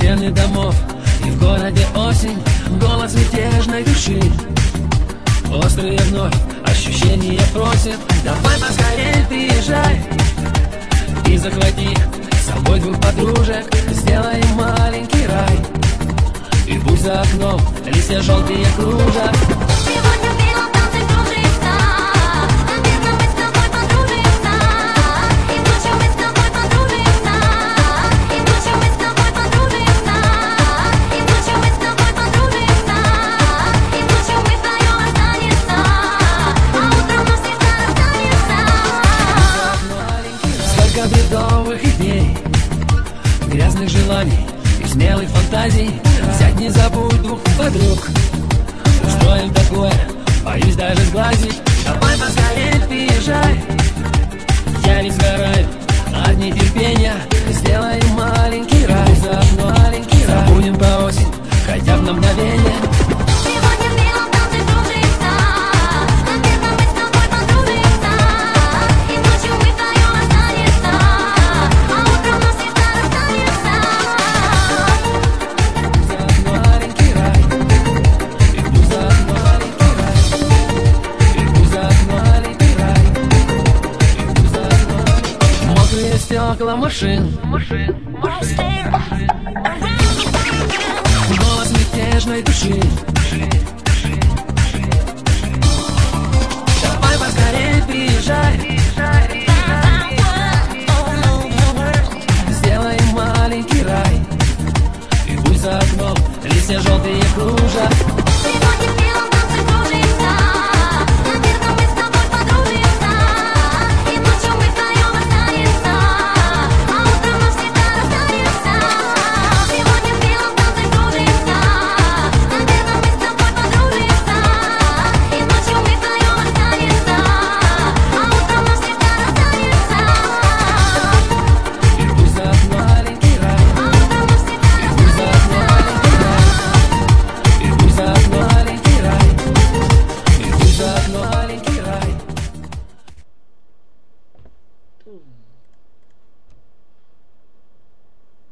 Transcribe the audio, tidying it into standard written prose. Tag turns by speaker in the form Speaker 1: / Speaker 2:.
Speaker 1: стены домов, и в городе осень, голос мятежной души. Острые вновь ощущения просят: давай поскорей приезжай и захвати с собой двух подружек, сделаем маленький рай. И пусть за окном листья желтые кружат. Сколько бредовых идей, грязных желаний и смелых фантазий. Взять не забудь двух подруг, устроим такое, боюсь даже сглазить. Давай поскорее приезжай, я не сгораю от нетерпения. Сделаем маленький рай, заодно маленький рай. Забудем про осень, хотя бы на мгновение. Стекла машин, голос мятежной души.